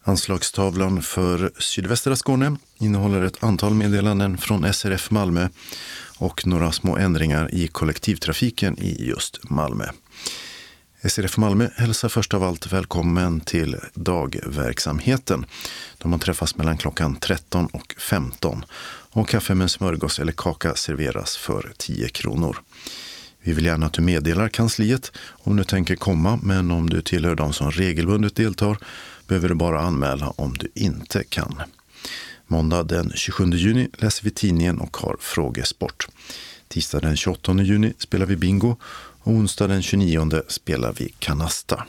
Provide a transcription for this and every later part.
Anslagstavlan för sydvästra Skåne innehåller ett antal meddelanden från SRF Malmö och några små ändringar i kollektivtrafiken i just Malmö. SRF Malmö hälsar först av allt välkommen till dagverksamheten. De har träffas mellan klockan 13 och 15 och kaffe med smörgås eller kaka serveras för 10 kronor. Vi vill gärna att du meddelar kansliet om du tänker komma, men om du tillhör de som regelbundet deltar behöver du bara anmäla om du inte kan. Måndag den 27 juni läser vi tidningen och har frågesport. Tisdag den 28 juni spelar vi bingo och onsdag den 29 spelar vi kanasta.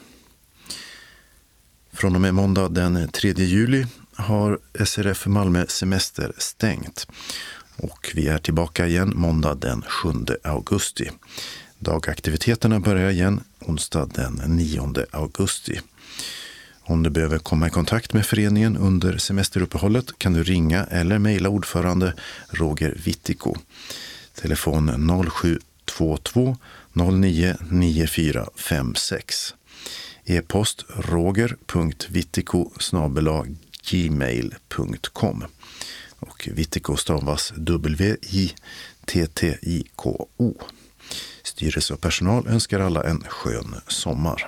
Från och med måndag den 3 juli har SRF Malmö semester stängt. Och vi är tillbaka igen måndag den 7 augusti. Dagaktiviteterna börjar igen onsdag den 9 augusti. Om du behöver komma i kontakt med föreningen under semesteruppehållet kan du ringa eller mejla ordförande Roger Wittiko. Telefon 0722 09 9456. E-post roger.wittiko@gmail.com. Och Wittiko stavas W-I-T-T-I-K-O. Styrelse och personal önskar alla en skön sommar.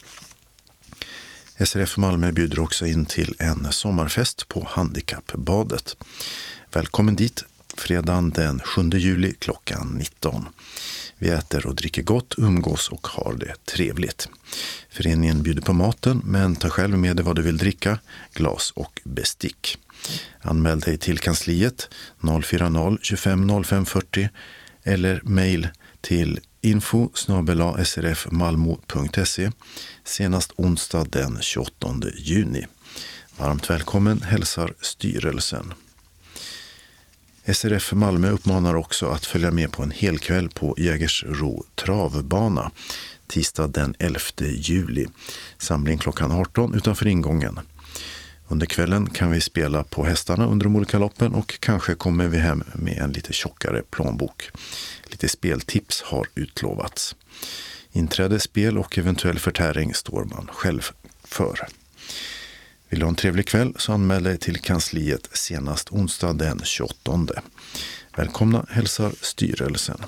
SRF Malmö bjuder också in till en sommarfest på Handikappbadet. Välkommen dit fredagen den 7 juli klockan 19. Vi äter och dricker gott, umgås och har det trevligt. Föreningen bjuder på maten, men ta själv med dig vad du vill dricka, glas och bestick. Anmäl dig till kansliet 040 25 05 40 eller mejl till info@srfmalmo.se senast onsdag den 28 juni. Varmt välkommen hälsar styrelsen. SRF Malmö uppmanar också att följa med på en helkväll på Jägersro travbana tisdag den 11 juli. Samling klockan 18 utanför ingången. Under kvällen kan vi spela på hästarna under de olika loppen och kanske kommer vi hem med en lite tjockare plånbok. Lite speltips har utlovats. Inträde, spel och eventuell förtäring står man själv för. Vill du ha en trevlig kväll så anmäl dig till kansliet senast onsdag den 28. Välkomna hälsar styrelsen.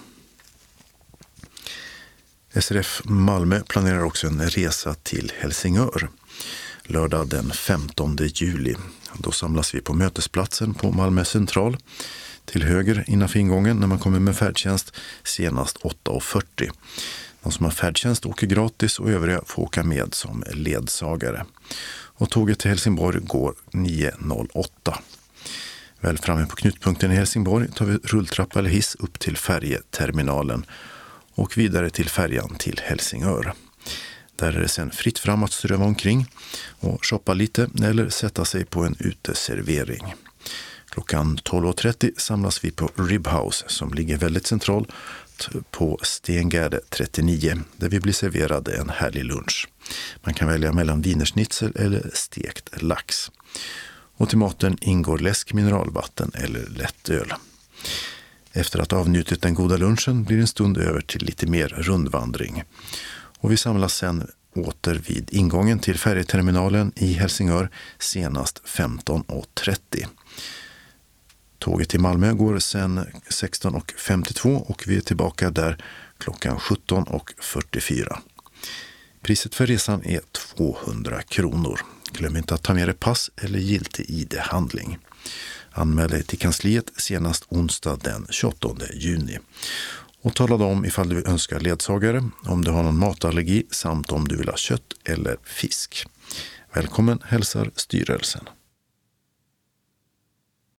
SRF Malmö planerar också en resa till Helsingör. Lördag den 15 juli. Då samlas vi på mötesplatsen på Malmö central. Till höger innanför ingången när man kommer med färdtjänst senast 8:40. De som har färdtjänst åker gratis och övriga får åka med som ledsagare. Och tåget till Helsingborg går 9:08. Väl framme på knutpunkten i Helsingborg tar vi rulltrappa eller hiss upp till färjeterminalen och vidare till färjan till Helsingör. Där är det sen fritt fram att ströva omkring och shoppa lite eller sätta sig på en uteservering. Klockan 12:30 samlas vi på Rib House som ligger väldigt centralt på Stengärde 39 där vi blir serverade en härlig lunch. Man kan välja mellan wienerschnitzel eller stekt lax. Och till maten ingår läsk, mineralvatten eller lättöl. Efter att ha avnjutit den goda lunchen blir en stund över till lite mer rundvandring. Och vi samlas sen åter vid ingången till färjeterminalen i Helsingör senast 15:30. Tåget till Malmö går sen 16:52 och vi är tillbaka där klockan 17:44. Priset för resan är 200 kronor. Glöm inte att ta med dig pass eller giltig ID-handling. Anmäl dig till kansliet senast onsdag den 28 juni. Och tala om ifall du önskar ledsagare, om du har någon matallergi samt om du vill ha kött eller fisk. Välkommen hälsar styrelsen.